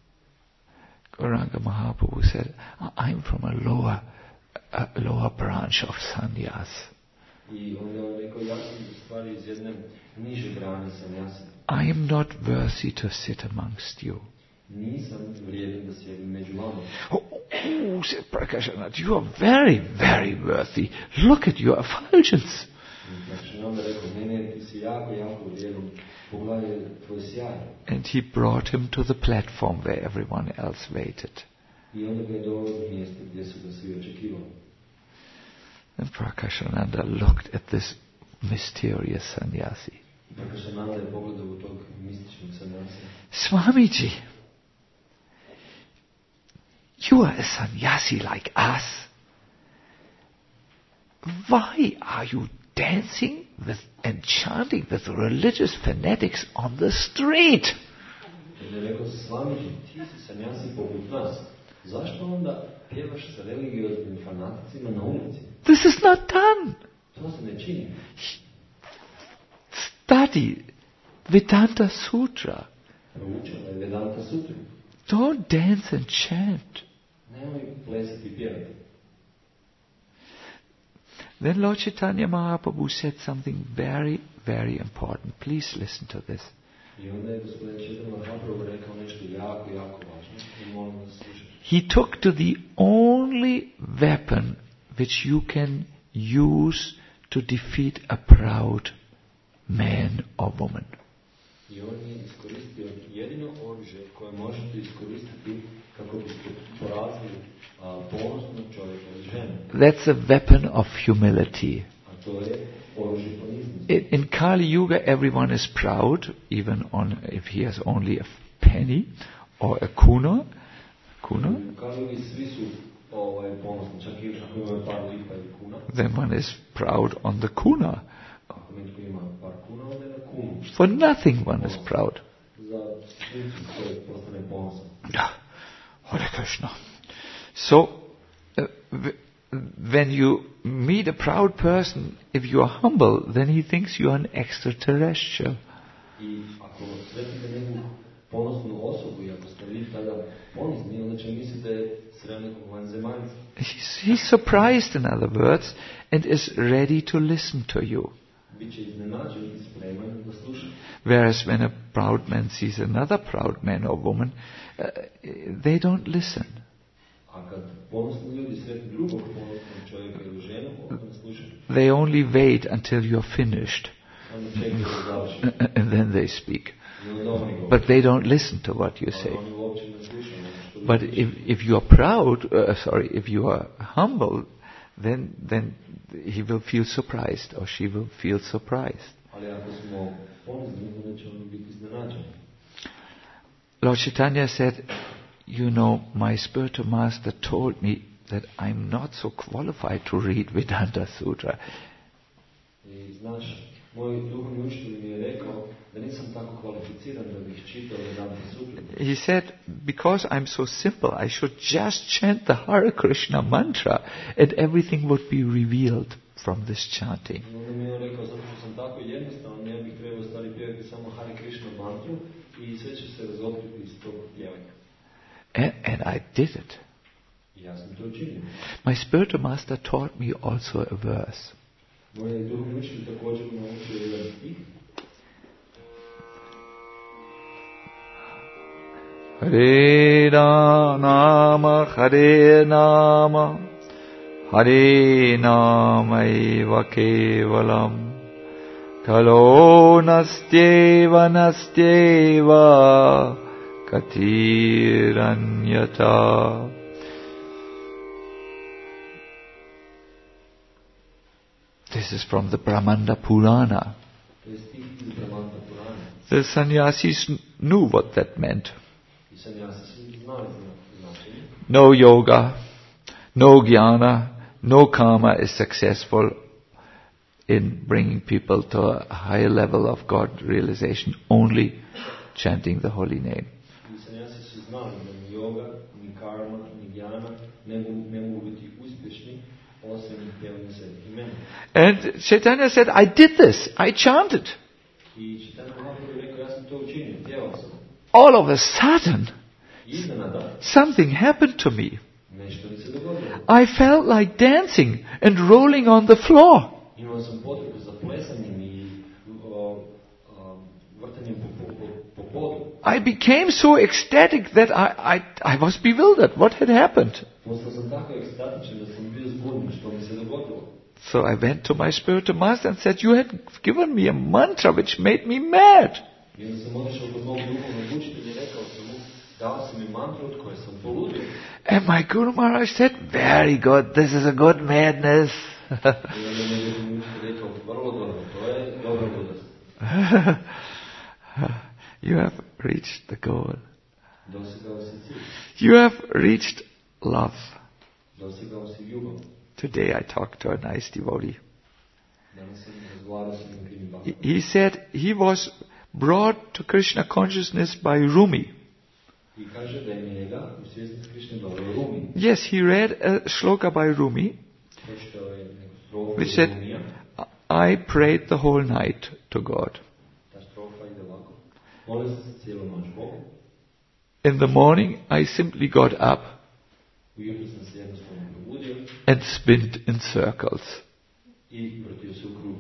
S1: Gauranga Mahaprabhu said, "I'm from a lower, a lower branch of sannyas.
S2: I onda je rekao, ja sam u stvari iz jedne niže grane sannyasa.
S1: I am not worthy to sit amongst you."
S2: Nisam vrijedan da sjedim među vama.
S1: Oh, oh, said Prakashananda, "You are very, very worthy. Look at your effulgence."
S2: Znači, onda rekao, ne, ne, ti si jako, jako vrijedan. Pogledaj tvoj sjaj.
S1: And he brought him to the platform where everyone else waited.
S2: I onda ga je doveo do mjesta gdje su ga svi očekivali.
S1: And Prakashananda looked at this mysterious sannyasi.
S2: Prakashananda je pogledao u tog mističnog sannyasa.
S1: "Swamiji, you are a sannyasi like us. Why are you dancing with and chanting with religious fanatics on the street?"
S2: I je rekao, Swamiji, ti si sannyasi poput nas. Zašto onda pjevaš sa religioznim fanaticima na ulici?
S1: This is not done.
S2: To se ne čini.
S1: Study Vedanta Sutra.
S2: Proučava je Vedanta Sutru.
S1: Don't dance and chant.
S2: Nemoj plesati i pjevati.
S1: Then Lord Chaitanya Mahaprabhu said something very, very important. Please listen to this.
S2: I onda je gospodin Chaitanya Mahaprabhu rekao nešto jako, jako važno. I molim da slušate.
S1: He took to the only weapon which you can use to defeat a proud man or woman.
S2: I on je iskoristio jedino oružje koje možete iskoristiti kako biste porazili ponosnog čovjeka ili žene.
S1: That's a weapon of humility.
S2: A to je oružje poniznosti.
S1: In, in Kali Yuga, everyone is proud, even on if he has only a penny or a kuna. Kuna.
S2: U Kali Yugi svi su ovaj, ponosni, čak i ako imaju par lipa ili kuna.
S1: Then one is proud on the kuna.
S2: Ako netko ima par kuna, onda je na kunu.
S1: For nothing one is proud.
S2: Za sliču koje postane ponosan.
S1: Hare Krishna. So, uh, w- when you meet a proud person, if you are humble, then he thinks you are an extraterrestrial.
S2: I ako sretite neku ponosnu osobu i ako ste vi tada ponizni, onda će misliti da je sreo nekog vanzemaljca.
S1: He's, he's surprised, in other words, and is ready to listen to you.
S2: Biće iznenađen i spreman da sluša.
S1: Whereas when a proud man sees another proud man or woman, uh, they don't listen.
S2: A kad ponosni ljudi sretnu drugog ponosnog čovjeka ili ženu, onda ne slušaju.
S1: They only wait until you're finished,
S2: Onda čekaju da završi.
S1: and then they speak.
S2: I onda oni govore.
S1: But they don't listen to what you say.
S2: Ali oni uopće ne slušaju ono što
S1: But
S2: drugi
S1: if,
S2: slušaju.
S1: if you are proud, uh, sorry, if you are humble, then then he will feel surprised or she will feel surprised.
S2: A Ali ako smo ponizni, onda ćemo biti iznenađeni.
S1: Lord Chaitanya said, you know, my spiritual master told me that I'm not so qualified to read Vedanta Sutra.
S2: I znaš, moj duhovni učitelj mi je rekao da nisam tako kvalificiran da bih čitao Vedanta Sutru.
S1: He said, because I'm so simple, I should just chant the Hare Krishna mantra and everything would be revealed from this chanting.
S2: Onda mi je rekao, zato što sam tako jednostavan, ja bih trebao stari pjevati samo Hare Krishna mantru i sve će se razotkriti iz tog pjevanja.
S1: And, and I did it.
S2: I ja sam to učinio.
S1: My spiritual master taught me also a verse.
S2: Moj duhovni učitelj također me naučio jedan stih.
S1: Hare Nama, Hare Nama, Hare Nama eva kevalam, kalo nastyeva nastyeva, katiranyata. This is from the Brahmanda Purana.
S2: To je stih iz Brahmanda Purana.
S1: The sannyasis knew what that meant.
S2: I sannyasi su znali značenje.
S1: No yoga, no jnana, no karma is successful in bringing people to a higher level of God realization, only chanting the holy name.
S2: I sannyasi su znali da ni yoga, ni karma, ni jnana ne mogu, ne mogu biti uspješni osim pjevanja svetih imena.
S1: And Chaitanya said, I did this, I chanted.
S2: I Chaitanya Mahaprabhu je rekao, ja sam to učinio, pjevao sam.
S1: All of a sudden,
S2: Iznenada,
S1: something happened to me.
S2: nešto mi se dogodilo.
S1: I felt like dancing and rolling on the floor.
S2: Imao sam potrebu za plesanjem i o, o, vrtanjem po, po, po, po podu.
S1: I became so ecstatic that I, I, I was bewildered. What had happened?
S2: Postao sam tako ekstatičan da sam bio zbunjen što mi se dogodilo.
S1: So I went to my spiritual master and said, you had given me a mantra which made me mad.
S2: I onda sam otišao kod mog duhovnog učitelja i rekao sam mu, dao sam mi mantru od koje sam poludio.
S1: And my Guru Maharaj said, very good, this is a good madness.
S2: I onda mi je duhovni učitelj rekao, vrlo dobro, to je dobra ludost.
S1: You have reached the goal.
S2: Dosegao si cilj.
S1: You have reached love.
S2: Dosegao si ljubav.
S1: Today I talked to a nice devotee.
S2: Danas sam razgovarao s jednim krivim
S1: He,
S2: bakom.
S1: he said he was brought to Krishna consciousness by Rumi.
S2: I kaže da je njega u svjesnost Krišne doveo Rumi.
S1: Yes, he read a shloka by Rumi,
S2: Pročitao je neku strofu
S1: which said,
S2: Rumija.
S1: I prayed the whole night to God.
S2: Ta strofa ide ovako. Molio sam se cijelu noć Bogu.
S1: In the morning I simply got up
S2: Ujutro sam se jednostavno probudio
S1: and spinned in circles.
S2: i vrtio se u krug.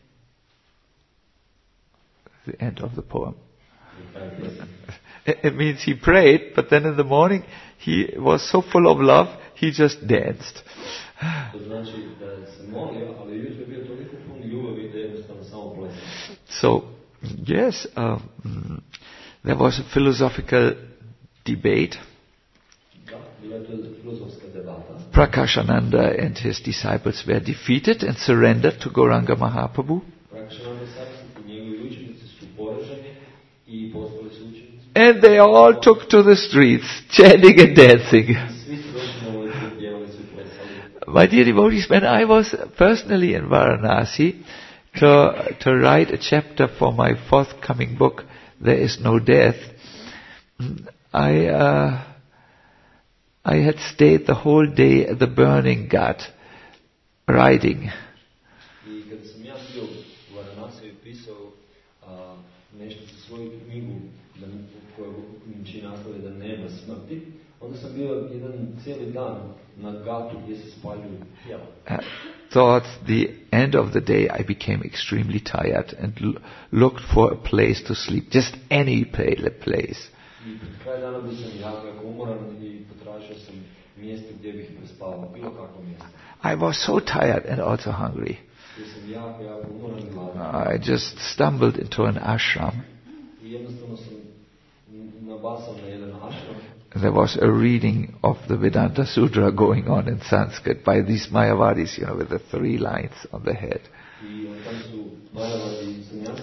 S1: The end of the poem.
S2: I taj pjesan.
S1: It it means he prayed, but then in the morning he was so full of love, he just danced.
S2: To znači da se molio, ali ujutro je bio toliko pun ljubavi da jednostavno samo plesao.
S1: So, yes, um, there was a philosophical debate.
S2: Da, bila je to filozofska debata.
S1: Prakashananda and his disciples were defeated and surrendered to Gauranga Mahaprabhu.
S2: Prakšananda Sarasvati i njegovi učenici su poraženi i postali su učenici.
S1: And they all took to the streets, chanting and dancing.
S2: I svi su došli na ulicu, pjevali su i plesali.
S1: My dear devotees, when I was personally in Varanasi to, to write a chapter for my forthcoming book, There is No Death, I, uh, I had stayed the whole day at the burning ghat, writing.
S2: I kada sam ja bio u Varanasi i pisao a, nešto za svoju knjigu da, koja mi naslove da nema smrti, onda sam bio jedan cijeli dan na gatu gdje se spaljuju tijela.
S1: Uh, towards the end of the day, I became extremely tired and l- looked for a place to sleep, just any pla- place.
S2: I pred kraj dana bio sam jako, jako umoran i potražio sam mjesto gdje bih prespavao, bilo kakvo mjesto.
S1: I was so tired and also hungry.
S2: Bio sam jako, jako umoran i gladan.
S1: I just stumbled into an ashram.
S2: I jednostavno sam nabasao na jedan ashram.
S1: There was a reading of the Vedanta Sutra going on in Sanskrit by these Mayavadis, you know, with the three lines on the head.
S2: I tam su Majavadi i Sannyasi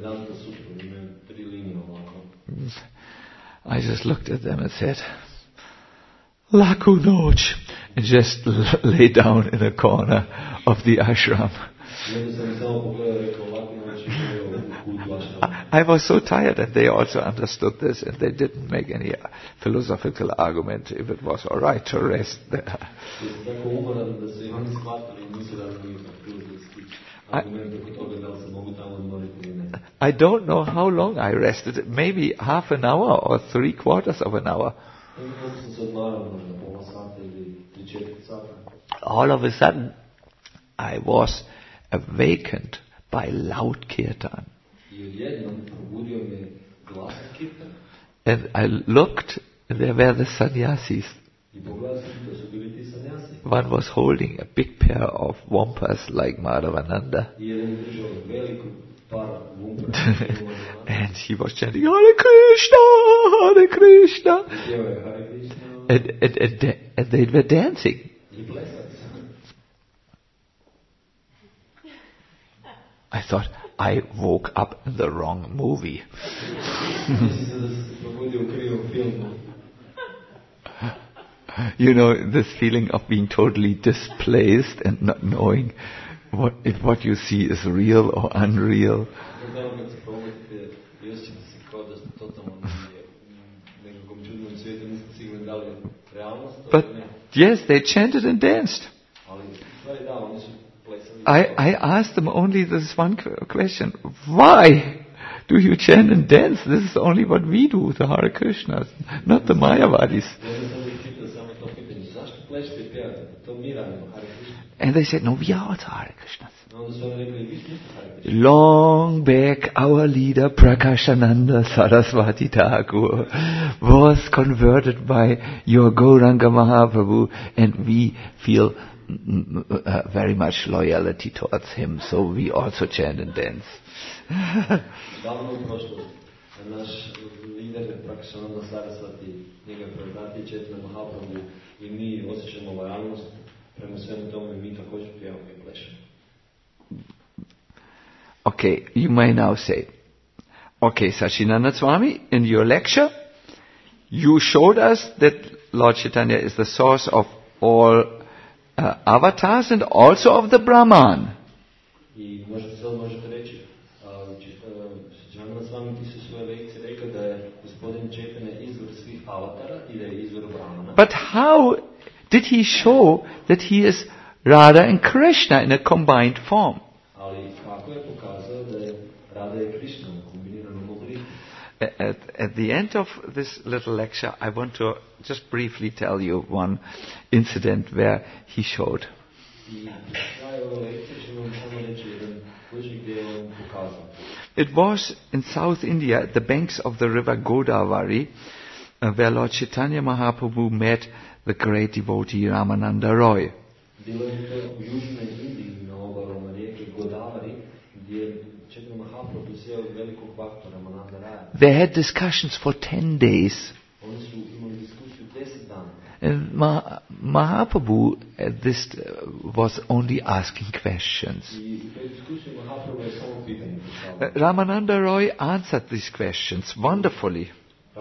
S2: елегантна сутра, имаме три линии овако.
S1: I just looked at them and said, Laku noch, and just l- lay down in a corner of the ashram. I was so tired, and they also understood this, and they didn't make any philosophical argument if it was all right to rest there. I, I don't know how long I rested, maybe half an hour or three quarters of an hour. All of a sudden, I was awakened by loud kirtan. And I looked, and there were the sannyasis. One was holding a big pair of wampas like Madhavananda. And he was chanting, Hare Krishna, Hare Krishna. And, and, and, and they were dancing. I thought, I woke up in the wrong movie. You know, this feeling of being totally displaced and not knowing what if what you see is real or unreal. But yes, they chanted and danced. I, I asked them only this one question. Why do you chant and dance? This is only what we do, the Hare Krishnas, not the Mayavadis. And they said, no, we are also Hare Krishnas. Long back, our leader Prakashananda Saraswati Thakur was converted by your Gauranga Mahaprabhu, and we feel uh, very much loyalty towards him, so we also chant and dance. Okay, you may now say, okay, Sachinanda Swami, in your lecture, you showed us that Lord Chaitanya is the source of all uh, avatars and also of the Brahman. But how did he show that he is Radha and Krishna in a combined form? At, at the end of this little lecture, I want to just briefly tell you one incident where he showed. It was in South India, at the banks of the river Godavari, uh, where Lord Chaitanya Mahaprabhu met the great devotee Ramananda Roy. They had discussions for ten days. And Mah- Mahaprabhu at this uh, was only asking questions. Uh, Ramananda Roy answered these questions wonderfully. Uh,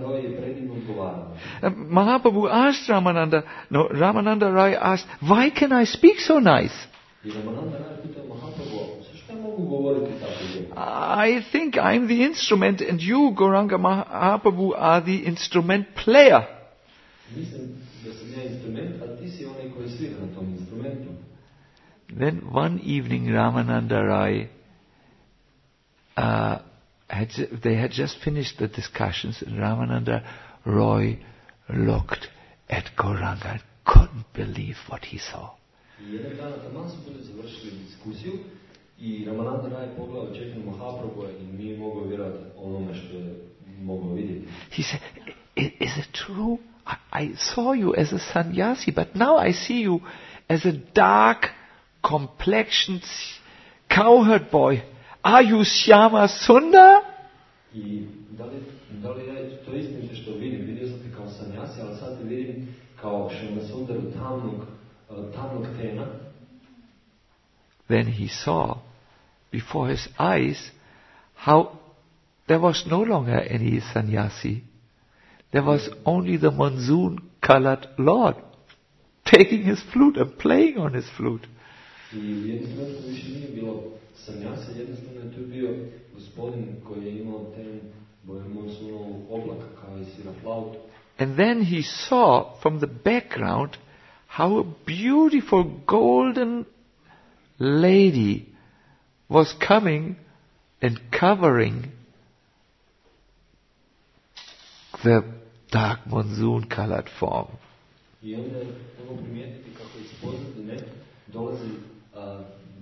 S1: Mahaprabhu asked Ramananda, no, Ramananda Roy asked, why can I speak so nice? I think I'm the instrument and you, Gauranga Mahaprabhu, are the instrument player. Then one evening Ramananda Rai, uh, had, they had just finished the discussions, and Ramananda Roy looked at Gauranga and couldn't believe what he saw. He said, is it true? I, I saw you as a sannyasi, but now I see you as a dark complexioned cowherd boy. Are you Shyama Sundar? Then he saw before his eyes how there was no longer any sannyasi. There was only the monsoon-colored Lord taking his flute and playing on his flute.
S2: I u jednom trenutku više nije bilo sanjasa, jednostavno je tu bio gospodin koji je imao ten boje monsunovog oblaka kao i svira flautu.
S1: And then he saw from the background how a beautiful golden lady was coming and covering the dark monsoon-colored form.
S2: I onda je mogu primijetiti kako iz pozadine dolazi a,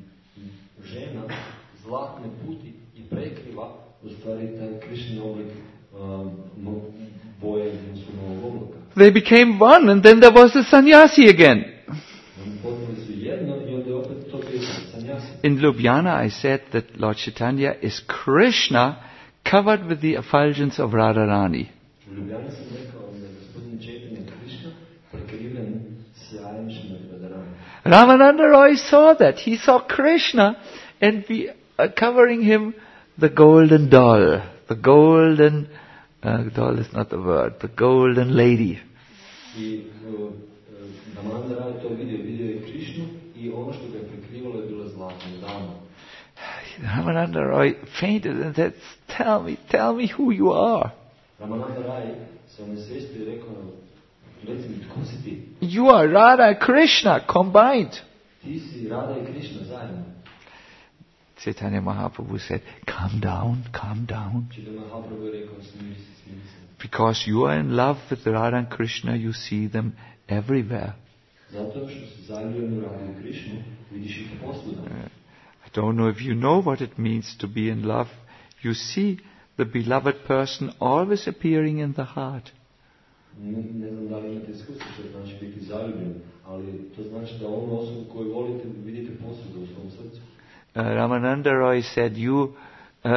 S2: žena zlatne puti i prekriva u stvari taj Krišin oblik a, mo, boje monsunovog oblaka.
S1: They became one, and then there was the sannyasi again.
S2: Oni postali su jedno i onda je opet to bio sannyasi.
S1: In Ljubljana I said that Lord Chaitanya is Krishna covered with the effulgence of Radharani.
S2: U Ljubljani sam rekao da je gospodin Chaitanya Krishna prekriven sjajem Šrimati Radharani.
S1: Ramananda Roy saw that. He saw Krishna and we are covering him the golden doll. The golden, uh, doll is not the word, the golden lady.
S2: I uh, Ramananda Roy to vidio, vidio je Krishnu i ono što ga je prekrivalo je bila zlatna dama.
S1: Ramananda Roy fainted and said, tell me, tell me who you are.
S2: Ramananda Roy se onesvestio i rekao, reci mi, tko si ti?
S1: You are Radha and Krishna combined.
S2: Ti si Radha i Krishna zajedno.
S1: Chaitanya Mahaprabhu said, calm down, calm down.
S2: Chaitanya Mahaprabhu je rekao, smiri se, smiri se.
S1: Because you are in love with Radha and Krishna, you see them everywhere.
S2: Zato što si zaljubljeni u Radhu i Krishnu, vidiš ih posvuda.
S1: I don't know if you know what it means to be in love. You see the beloved person always appearing in the heart.
S2: Ne, ne znam da li imate iskustvo što znači biti zaljubljen, ali to znači da onu osobu koju volite vidite posvuda u svom srcu.
S1: Uh, Ramananda Roy said, you, uh,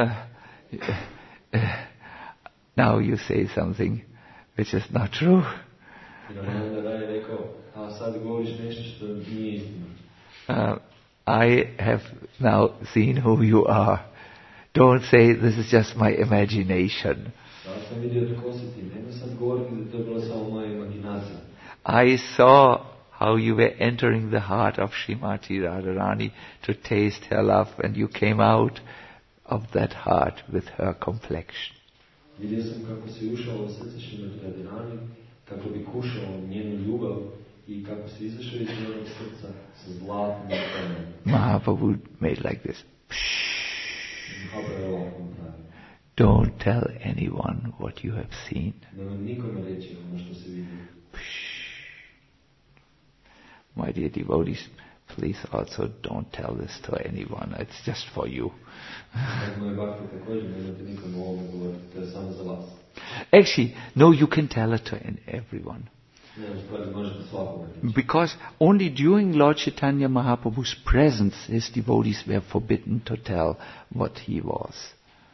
S1: uh, now you say something which is not true.
S2: I Ramananda Roy je rekao, a sad govoriš nešto što nije istina.
S1: Uh, I have now seen who you are. Don't say this is just my imagination.
S2: Sad sam vidio tko si ti, nemoj sad govoriti da to je bila samo moja imaginacija.
S1: I saw how you were entering the heart of Srimati Radharani to taste her love, and you came out of that heart with her complexion.
S2: Vidio sam kako si ušao u srce Srimati Radharani, kako bi kušao njenu ljubav i kako si izašao iz njenog srca sa zlatnim temom.
S1: Mahaprabhu made like this.
S2: Mahaprabhu je ovako napravio.
S1: Don't tell anyone what you have seen.
S2: Nemoj nikome reći ono što si vidio.
S1: My dear devotees, please also don't tell this to anyone. It's just for you. Actually, no, you can tell it to everyone. Because only during Lord Chaitanya Mahaprabhu's presence, his devotees were forbidden to tell what he was.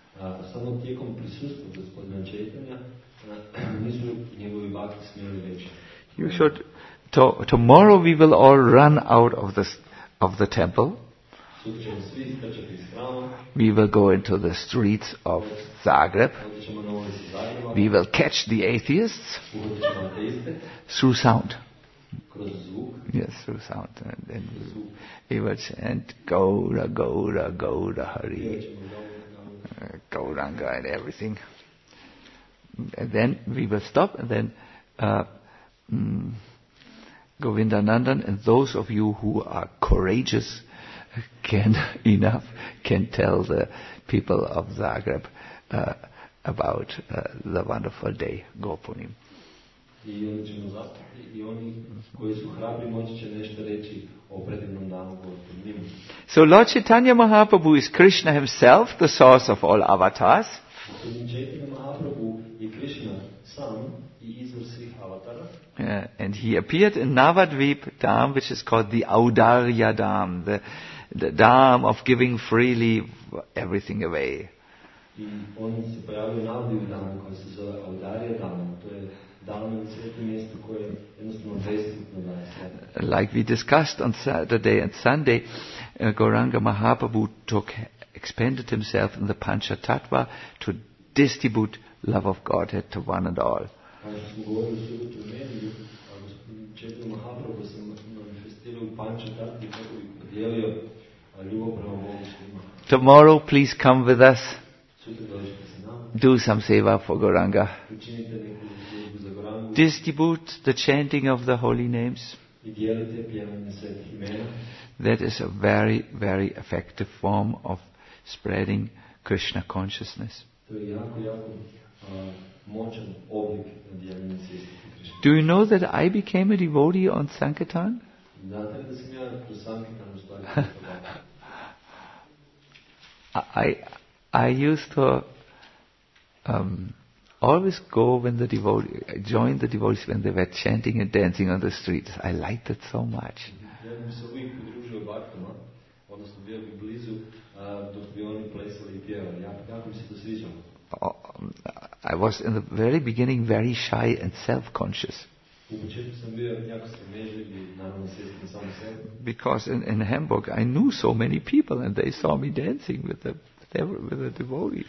S1: You should. To, tomorrow we will all run out of the of the temple. We will go into the streets of Zagreb. We will catch the atheists through sound. Yes, through sound. And then we will chant Gaura, Gaura, Gaura Hari, uh, Gauranga and everything. And then we will stop and then uh, mm, Govindanandan and those of you who are courageous can enough can tell the people of Zagreb uh, about uh, the wonderful day, Gopunim. So Lord Chaitanya Mahaprabhu is Krishna himself, the source of all avatars. Uh, and he appeared in Navadvip Dham, which is called the Audarya Dham, the, the Dham of giving freely everything away. Like we discussed on Saturday and Sunday, uh, Gauranga Mahaprabhu took expended himself in the Panchatattva to distribute love of Godhead to one and all. Tomorrow, please come with us. Do some seva for Gauranga. Distribute the chanting of the holy names. That is a very, very effective form of spreading Krishna consciousness. Do you know that I became a devotee on Sankirtan? I I used to um, always go when the devotee, join the devotees when they were chanting and dancing on the streets. I liked it so much. I was in the very beginning very shy and self-conscious. Because in, in Hamburg I knew so many people and they saw me dancing with the, with the devotees.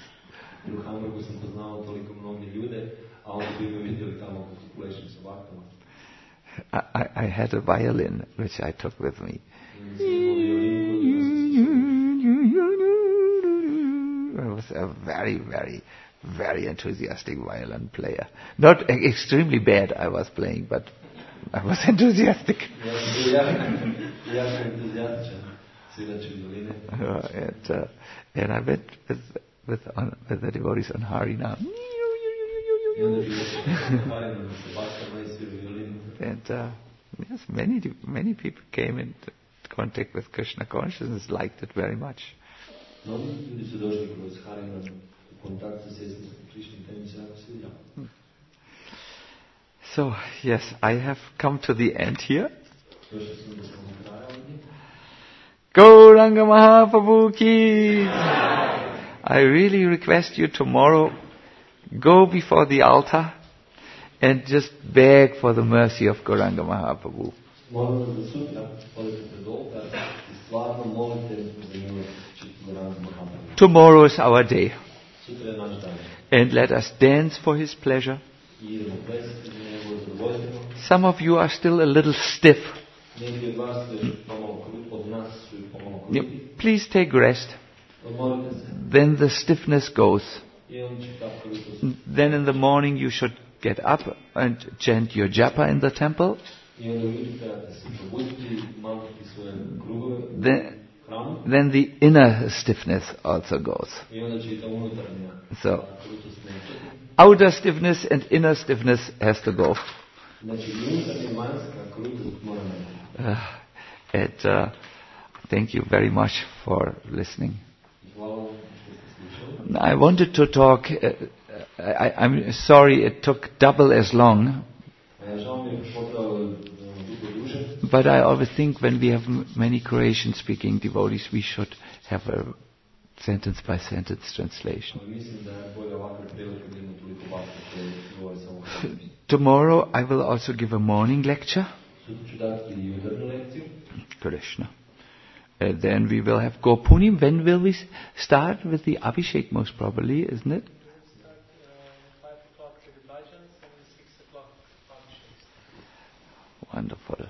S1: I, I, I had a violin which I took with me. I was a very, very, very enthusiastic violin player. Not e- extremely bad I was playing, but I was enthusiastic. uh, and, uh, and I went with with, on, with the devotees on Harinam. And uh, yes, many many people came into contact with Krishna consciousness, liked it very much. So, yes, I have come to the end here. Gauranga Mahaprabhu ki! I really request you tomorrow, go before the altar and just beg for the mercy of Gauranga Mahaprabhu. Tomorrow is our day. And let us dance for his pleasure. Some of you are still a little stiff. Please take rest. Then the stiffness goes. Then in the morning you should get up and chant your japa in the temple. Then, then the inner stiffness also goes. So, outer stiffness and inner stiffness has to go. Uh, and uh, thank you very much for listening. I wanted to talk, uh, I, I'm sorry it took double as long, but I always think when we have m- many Croatian speaking devotees we should have a sentence by sentence translation. Tomorrow I will also give a morning lecture. Krishna. Uh, then we will have Gopunim. When will we start with the Abhishek? Most probably, isn't it?
S3: Start uh, five o'clock with the bhajans and six o'clock Abhishek.
S1: Wonderful.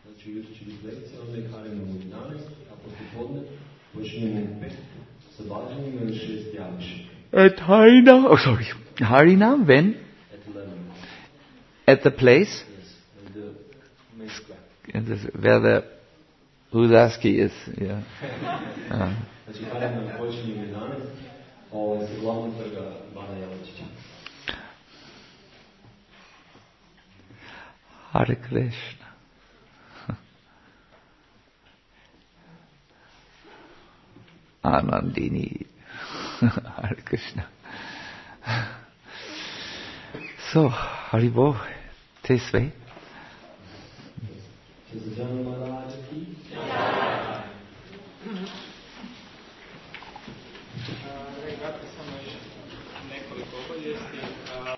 S1: At Harinam, oh sorry, Harinam when?
S2: At eleven.
S1: At the place?
S2: Yes, at the main square.
S1: In this, where the Udaski is, yeah. uh.
S2: Znači, Harinam počinje u jedanaest, ovo se glavnog trga Bana Jelačića.
S1: Hare Krishna. Anandini. Hare Krishna. So, Haribo, this way.